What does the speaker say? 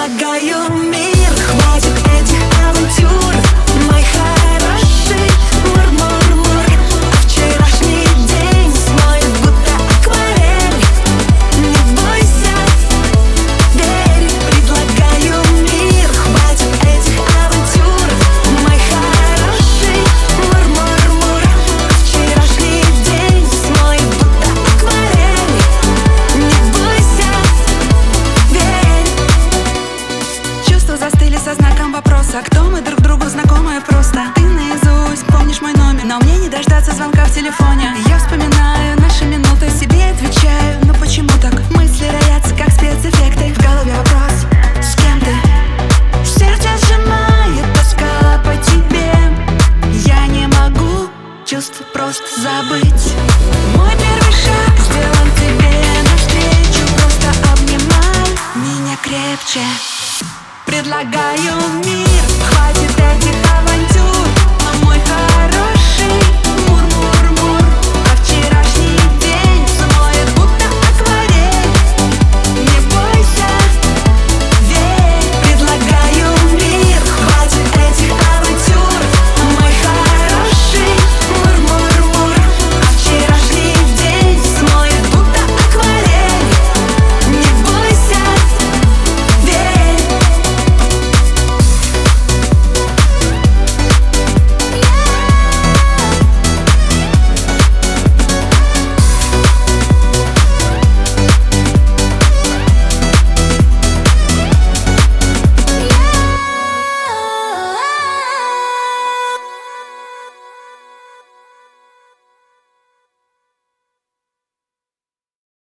Предлагаю мир, хватит этих авантюр. Мой хороший мур-мур-мур. Вчерашний день смоет будто акварель. Не бойся, верь. Предлагаю мир, хватит этих авантюр. Мой хороший мур-мур-мур. Вчерашний день смоет будто акварель. Не бойся, верь. Чувства застыли со знаком вопроса. Кто мы друг другу знакомые просто? Ты наизусть помнишь мой номер, но мне не дождаться звонка в телефоне. Я вспоминаю наши минуты, себе отвечаю: ну почему так? Мысли роятся, как спецэффекты. В голове вопрос: с кем ты? Сердце сжимает тоска по тебе. Я не могу чувства просто забыть. Мой первый шаг сделан тебе навстречу. Просто обнимай меня крепче. Предлагаю мир, хватит этих